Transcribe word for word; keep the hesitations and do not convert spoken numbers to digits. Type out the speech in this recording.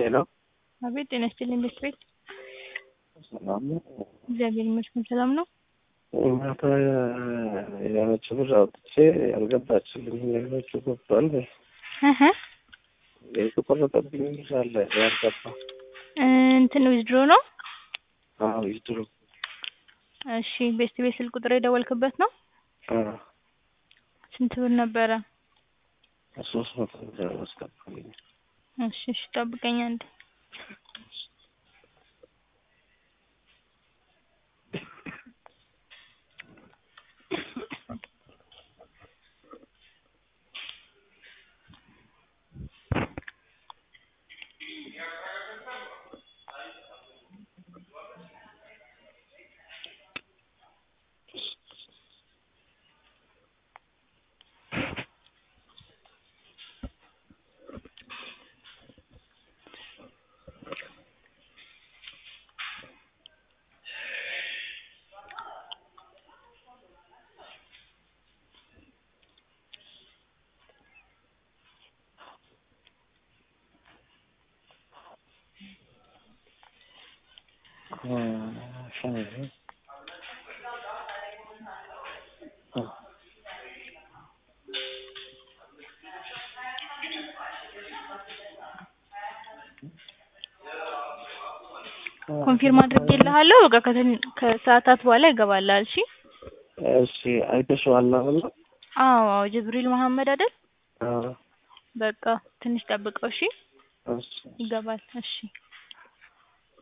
ሄሎ አቤት ጤና ይስጥልኝ ቤት ቤት ሰላም ነው። እግዚአብሔር ይመስገን ሰላም ነው። ማታ የሆነች ብር አውጥቼ ያልገባችልኝ ሌሎቹ ገብቷል። እህ የተቆረጠብኝ ብር አለ ያልገባ እንትን ዊዝድሮ ነው። አዎ ዊዝድሮ። እሺ ቤስት ቤት ስልክ ቁጥር የደወልክበት ነው? አዎ ስንት ብር ነበረ? ሶስት መቶ ብር አስገባልኝ። እሺ እሺ ጠብቀኝ አንዴ። ኮንፊርም አድርጌልሃለሁ። በቃ ከሰዓታት በኋላ ይገባልሃል። እሺ እሺ አይተሽዋል አይደል? አዎ አዎ ጅብሪል መሐመድ አይደል? አዎ በቃ ትንሽ ጠብቀው። እሺ እሺ ይገባል። እሺ